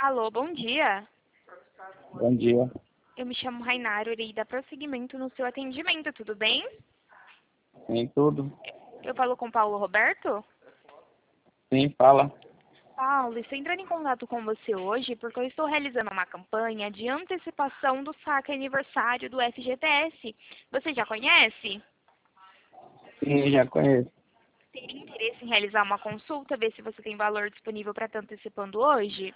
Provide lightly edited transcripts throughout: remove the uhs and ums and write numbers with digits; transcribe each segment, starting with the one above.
Alô, bom dia. Bom dia. Eu me chamo Rainaro, irei dar prosseguimento no seu atendimento, tudo bem? Sim, tudo. Eu falo com Paulo Roberto? Sim, fala. Paulo, estou entrando em contato com você hoje porque eu estou realizando uma campanha de antecipação do saque aniversário do FGTS. Você já conhece? Sim, já conheço. Teria interesse em realizar uma consulta, ver se você tem valor disponível para estar antecipando hoje?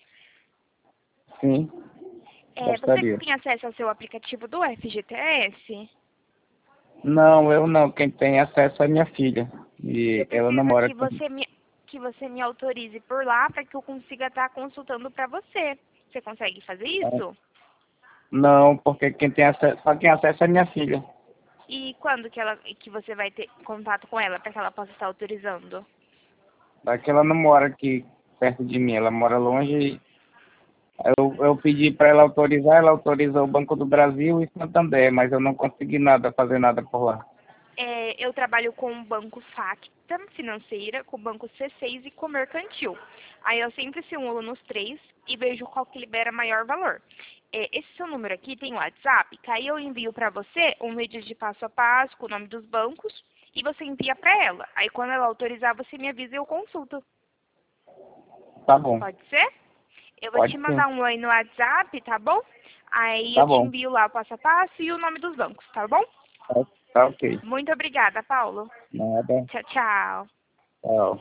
Sim, Você gostaria. tem acesso ao seu aplicativo do FGTS? Não, eu não. Quem tem acesso é minha filha. Eu E ela não preciso mora que comigo. você me autorize por lá para que eu consiga estar consultando para você. Você consegue fazer isso? Não, porque quem tem acesso, só quem acessa é minha filha. E quando que você vai ter contato com ela para que ela possa estar autorizando? Daqui ela não mora aqui perto de mim, ela mora longe. Eu pedi para ela autorizou o Banco do Brasil e Santander, mas eu não consegui fazer nada por lá. Eu trabalho com o Banco Facta Financeira, com o Banco C6 e com o Mercantil. Aí eu sempre simulo nos três e vejo qual que libera maior valor. Esse seu número aqui tem WhatsApp, que aí eu envio para você um vídeo de passo a passo com o nome dos bancos e você envia para ela. Aí quando ela autorizar, você me avisa e eu consulto. Tá bom. Pode ser? Eu vou te Pode sim. mandar um oi no WhatsApp, tá bom? Aí Tá eu te bom. envio lá o passo a passo e o nome dos bancos, tá bom? Tá ok. Muito obrigada, Paulo. Nada. Tchau, tchau. Tchau.